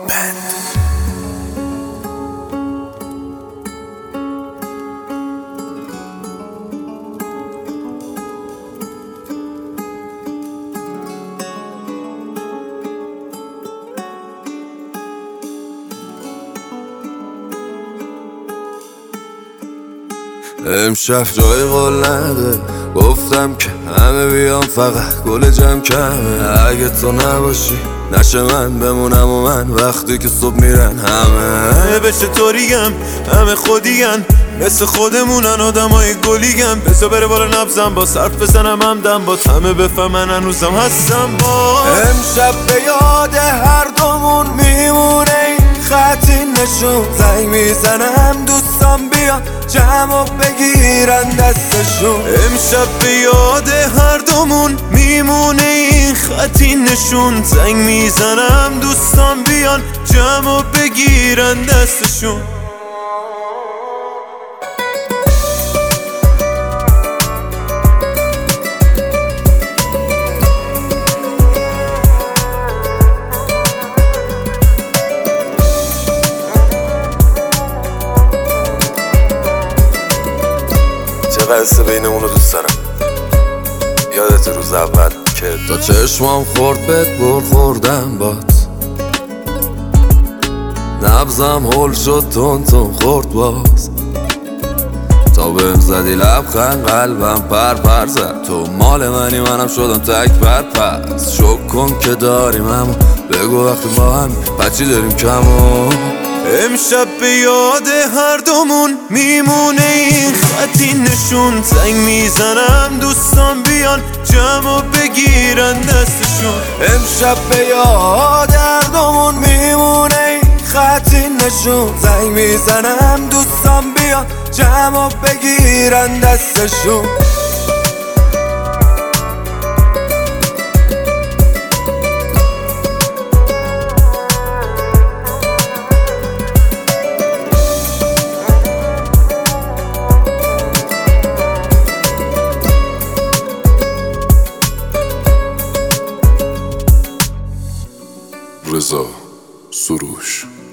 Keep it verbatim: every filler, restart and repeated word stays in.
امشب جای قول نده، گفتم که همه بیام فقط گل جمع کمه. اگه تو نباشی نشه من بمونم و من وقتی که صبح میرن همه بشه طوریم، همه خودیم مثل خودمونن آدمای گلیگم. بزا بره بالا نبزم با صرف بزنم همدم با همه بفهمن هنوزم هستم با. امشب به یاد هر دومون میمونه این خطی نشون. زنگ میزنم دوستان بیان جمع و بگیرن دستشون. امشب به یاد هر دومون میمونه این خطی نشون. زنگ میزنم دوستان بیان جمع و بگیرن دستشون. چه قصه بینمونو دوست دارم. یادت روز اول که تا چشمام خورد بهت بر خوردم بات. نبزم هول شد تون تون خورد باز. تا بهم زدی لبخند قلبم پر پر زد. تو مال منی منم شدم تک پر پس. شک کن که داریم اما بگو وقتی با هم بچی داریم کمو. امشب به یاد هر دومون میمونه این خطی نشون. زنگ میزنم دوستان بیان جمع و بگیرن دستشون. امشب به یاد هر دومون میمونه این خطی نشون. زنگ میزنم دوستان بیان جمع و بگیرن دستشون. رضا سروش.